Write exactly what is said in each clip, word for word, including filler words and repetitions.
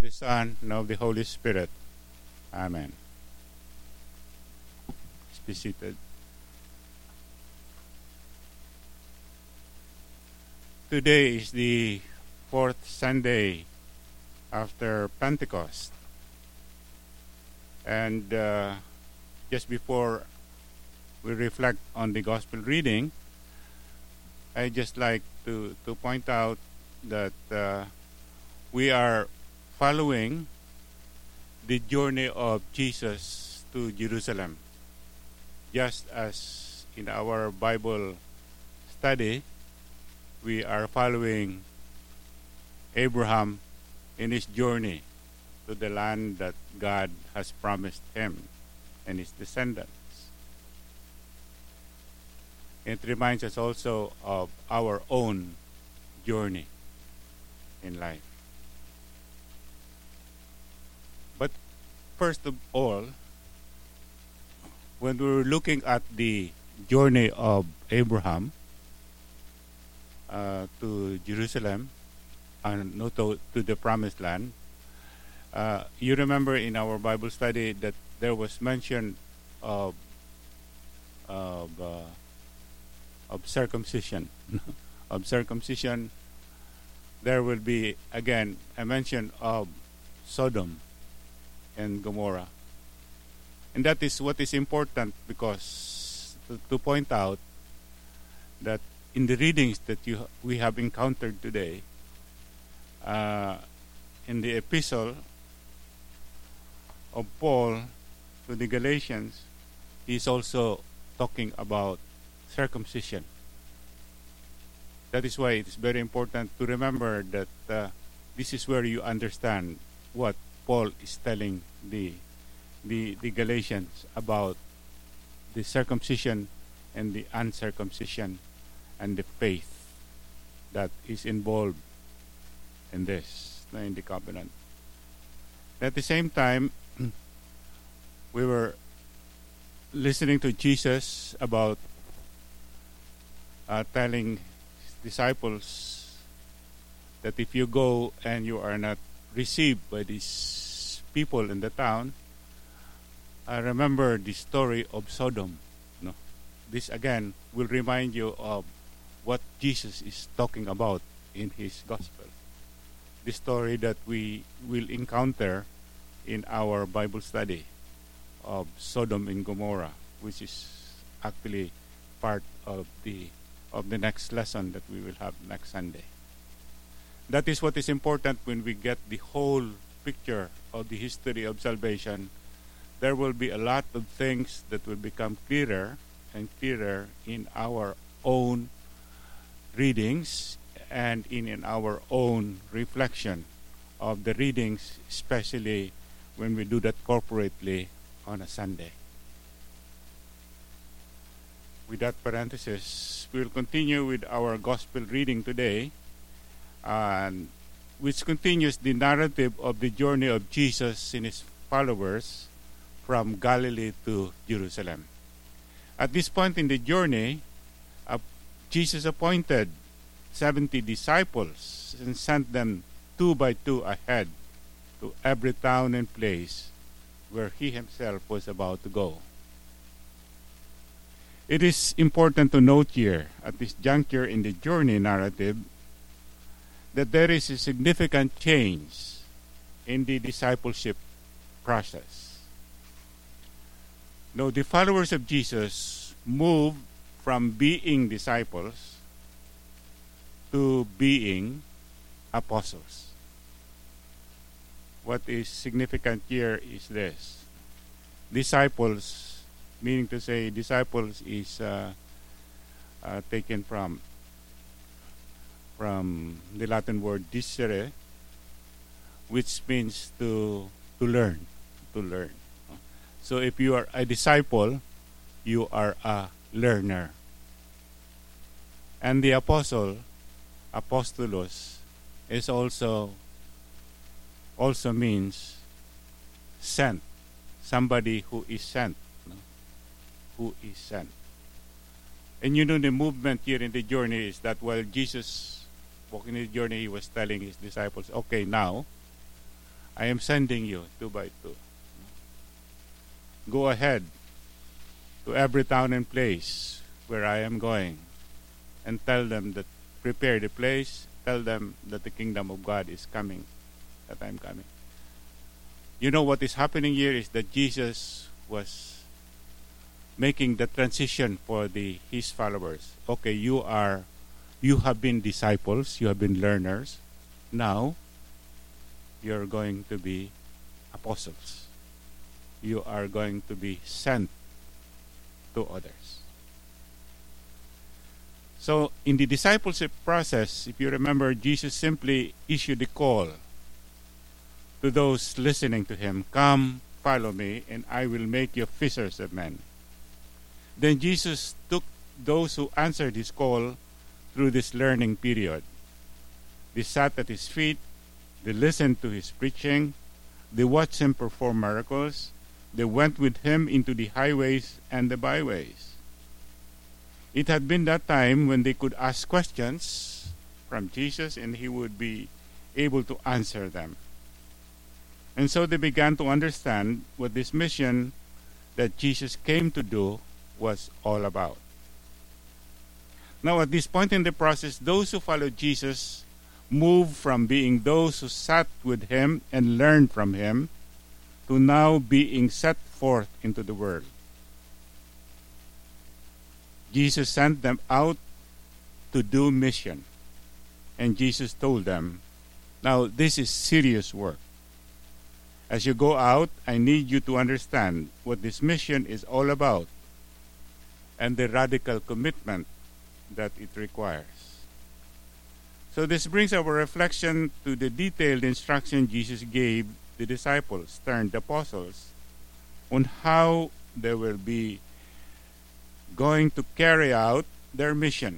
the Son, and of the Holy Spirit. Amen. Let's be seated. Today is the fourth Sunday after Pentecost. And uh, just before we reflect on the Gospel reading, I just like to, to point out that uh, we are following the journey of Jesus to Jerusalem. Just as in our Bible study, we are following Abraham in his journey to the land that God has promised him and his descendants. It reminds us also of our own journey in life. But first of all, when we're looking at the journey of Abraham uh, to Jerusalem and no, to, to the Promised Land, uh, you remember in our Bible study that there was mention of of, uh, of circumcision. of circumcision, there will be again a mention of Sodom and Gomorrah. And that is what is important, because to, to point out that in the readings that you we have encountered today, uh, in the epistle of Paul to the Galatians, he is also talking about circumcision. That is why it is very important to remember that uh, this is where you understand what Paul is telling the, the the Galatians about the circumcision and the uncircumcision and the faith that is involved in this, in the covenant. At the same time, we were listening to Jesus about uh, telling his disciples that if you go and you are not received by these people in the town, I remember the story of Sodom. No, this again will remind you of what Jesus is talking about in his gospel. The story that we will encounter in our Bible study of Sodom and Gomorrah, which is actually part of the of the next lesson that we will have next Sunday. That is what is important when we get the whole picture of the history of salvation. There will be a lot of things that will become clearer and clearer in our own readings and in, in our own reflection of the readings, especially when we do that corporately on a Sunday. With that parenthesis, we will continue with our gospel reading today, and which continues the narrative of the journey of Jesus and his followers from Galilee to Jerusalem. At this point in the journey, uh, Jesus appointed seventy disciples and sent them two by two ahead to every town and place where he himself was about to go. It is important to note here, at this juncture in the journey narrative, that there is a significant change in the discipleship process. Now, the followers of Jesus moved from being disciples to being apostles. What is significant here is this. Disciples, meaning to say disciples is uh, uh, taken from from the Latin word discere, which means to to learn, to learn. So if you are a disciple, you are a learner. And the apostle, apostolos, is also also means sent, somebody who is sent, no? who is sent. And you know, the movement here in the journey is that while Jesus walking the journey, he was telling his disciples, okay, now I am sending you two by two. Go ahead to every town and place where I am going and tell them that prepare the place, tell them that the kingdom of God is coming, that I'm coming. You know what is happening here is that Jesus was making the transition for the his followers. Okay, you are you have been disciples, you have been learners. Now you're going to be apostles. You are going to be sent to others. So in the discipleship process, if you remember, Jesus simply issued a call to those listening to him, come, follow me, and I will make you fishers of men. Then Jesus took those who answered his call through this learning period. They sat at his feet, they listened to his preaching, they watched him perform miracles, they went with him into the highways and the byways. It had been that time when they could ask questions from Jesus and he would be able to answer them. And so they began to understand what this mission that Jesus came to do was all about. Now at this point in the process, those who followed Jesus moved from being those who sat with him and learned from him to now being set forth into the world. Jesus sent them out to do mission. And Jesus told them, now this is serious work. As you go out, I need you to understand what this mission is all about and the radical commitment that it requires. So this brings our reflection to the detailed instruction Jesus gave the disciples turned apostles on how they will be going to carry out their mission.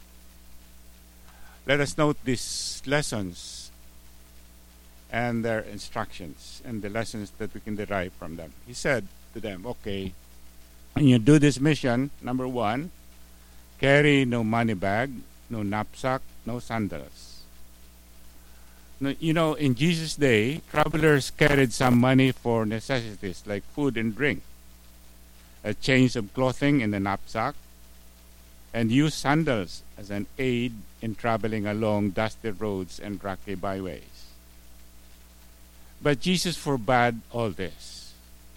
Let us note these lessons and their instructions and the lessons that we can derive from them. He said to them, okay, when you do this mission, number one, carry no money bag, no knapsack, no sandals. Now, you know, in Jesus' day, travelers carried some money for necessities like food and drink, a change of clothing in the knapsack, and used sandals as an aid in traveling along dusty roads and rocky byways. But Jesus forbade all this.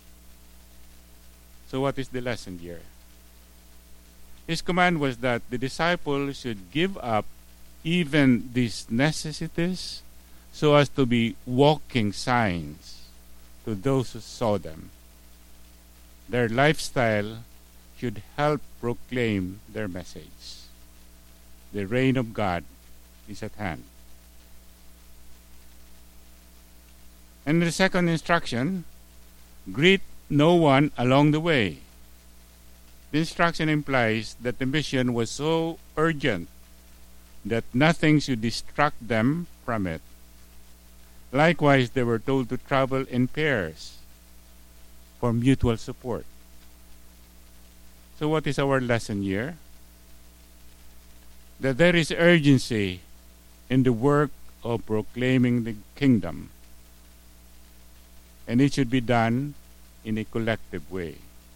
So what is the lesson here? His command was that the disciples should give up even these necessities so as to be walking signs to those who saw them. Their lifestyle should help proclaim their message. The reign of God is at hand. And the second instruction, greet no one along the way. The instruction implies that the mission was so urgent that nothing should distract them from it. Likewise, they were told to travel in pairs for mutual support. So what is our lesson here? That there is urgency in the work of proclaiming the kingdom, and it should be done in a collective way,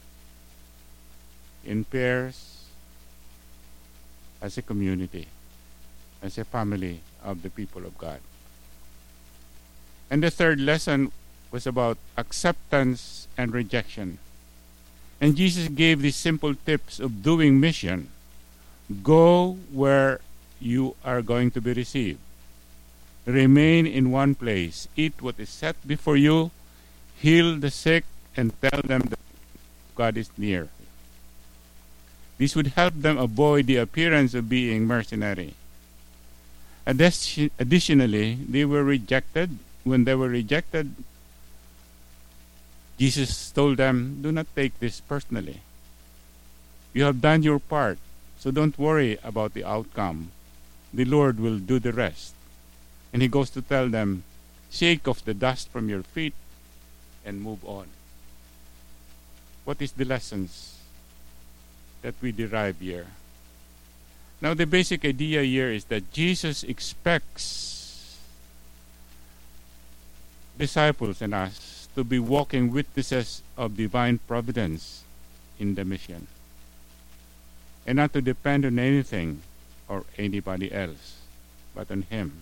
in pairs, as a community, as a family of the people of God. And the third lesson was about acceptance and rejection. And Jesus gave these simple tips of doing mission. Go where you are going to be received. Remain in one place. Eat what is set before you. Heal the sick and tell them that God is near. This would help them avoid the appearance of being mercenary. Addi- Additionally, they were rejected. When they were rejected, Jesus told them, do not take this personally. You have done your part, so don't worry about the outcome. The Lord will do the rest. And he goes to tell them, shake off the dust from your feet and move on. What is the lessons that we derive here? Now, the basic idea here is that Jesus expects disciples and us to be walking witnesses of divine providence in the mission, and not to depend on anything or anybody else, but on Him.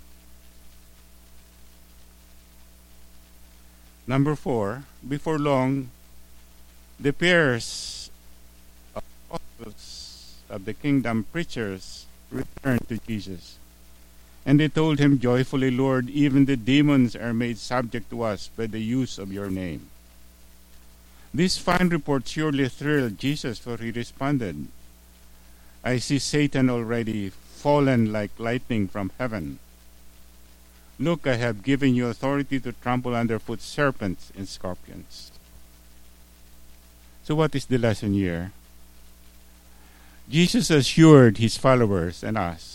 Number four, before long, the peers of apostles of the kingdom preachers returned to Jesus. And they told him joyfully, Lord, even the demons are made subject to us by the use of your name. This fine report surely thrilled Jesus, for he responded, I see Satan already fallen like lightning from heaven. Look, I have given you authority to trample underfoot serpents and scorpions. So what is the lesson here? Jesus assured his followers and us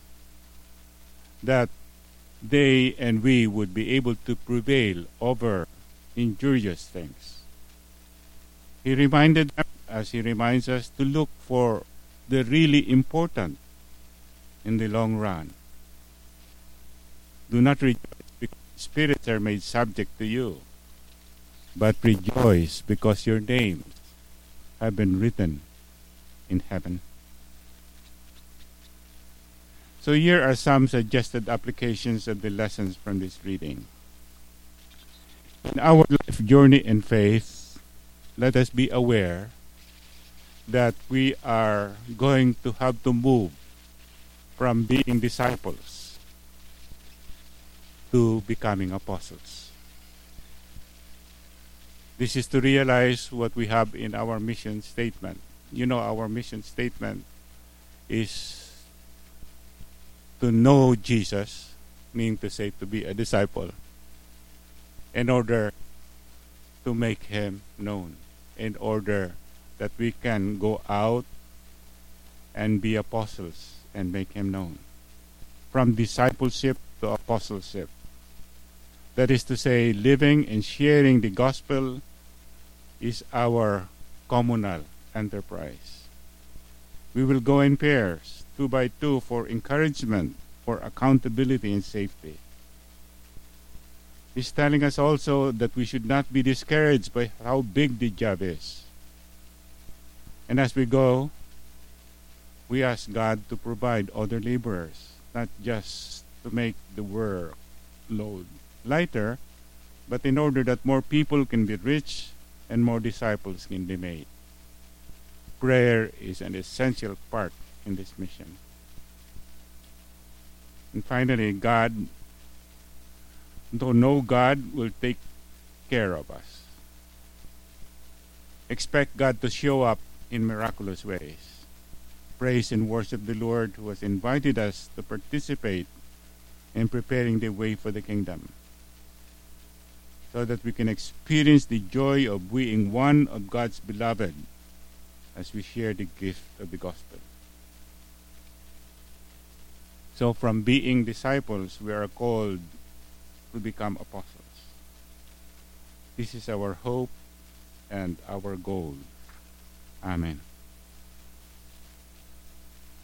that they and we would be able to prevail over injurious things. He reminded them, as he reminds us, to look for the really important in the long run. Do not rejoice because spirits are made subject to you, but rejoice because your names have been written in heaven. So here are some suggested applications of the lessons from this reading. In our life journey in faith, let us be aware that we are going to have to move from being disciples to becoming apostles. This is to realize what we have in our mission statement. You know, our mission statement is to know Jesus, meaning to say to be a disciple, in order to make him known, in order that we can go out and be apostles and make him known. From discipleship to apostleship. That is to say, living and sharing the gospel is our communal enterprise. We will go in pairs, two by two, for encouragement, for accountability and safety. He's telling us also that we should not be discouraged by how big the job is. And as we go, we ask God to provide other laborers, not just to make the workload lighter, but in order that more people can be reached and more disciples can be made. Prayer is an essential part in this mission. And finally, God, to know God will take care of us. Expect God to show up in miraculous ways. Praise and worship the Lord who has invited us to participate in preparing the way for the kingdom, so that we can experience the joy of being one of God's beloved as we share the gift of the gospel. So from being disciples, we are called to become apostles. This is our hope and our goal. Amen.